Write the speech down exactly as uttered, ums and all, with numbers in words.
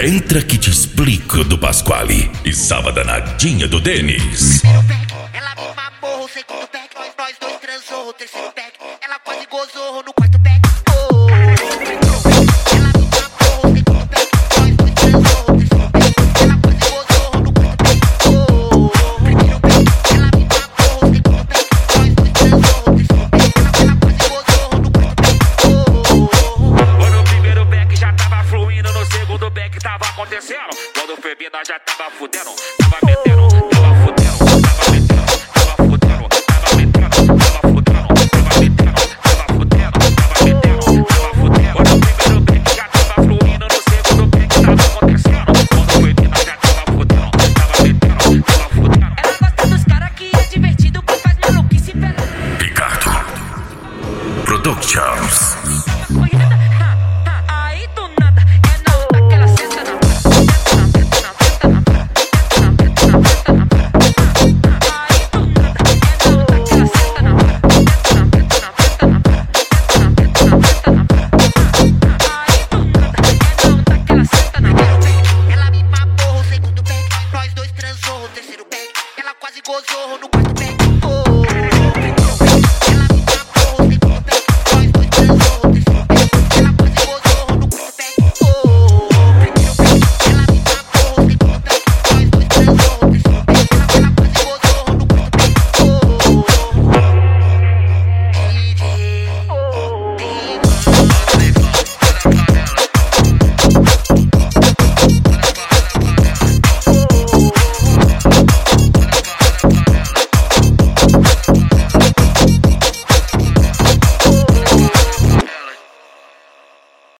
Entra que te explico do Pasquale e sábado danadinha do Denis. Primeiro pack, ela me mamou. O segundo pack, nós, nós dois transou. O terceiro pack, ela quase gozou. No quarto pack, oh. Primeiro pack, ela me mamou. O segundo pack, nós dois transou. O terceiro pack, ela quase gozou. No quarto pack, oh. Primeiro pack, ela me mamou. O segundo pack, nós dois transou. O terceiro pack, ela quase gozou. No quarto pack, oh. No primeiro back já tava fluindo, no segundo back tava acontecendo. Quando foi bem, nós já tava fudendo, tava metendo, tava fudendo, tava metendo, tava fudendo, tava metendo, tava fudendo, tava metendo, tava fudendo, tava metendo, tava fudendo. No primeiro back já tava fluindo, no segundo back tava acontecendo. Quando foi bem, nós já tava fudendo, tava metendo, tava fudendo. Ela gosta dos caras que é divertido, que faz maluquice pela Ricardo Productions. cunhada. Ha, ha, aí do nada é não daquela senta na senta na senta na senta na senta na aí do nada é não daquela senta na senta na senta na senta na senta na aí do nada é não daquela senta na Primeiro pack, ela me mamou. O segundo pack, nós dois transou. O terceiro pack, ela quase gozou. No quarto pack, oh.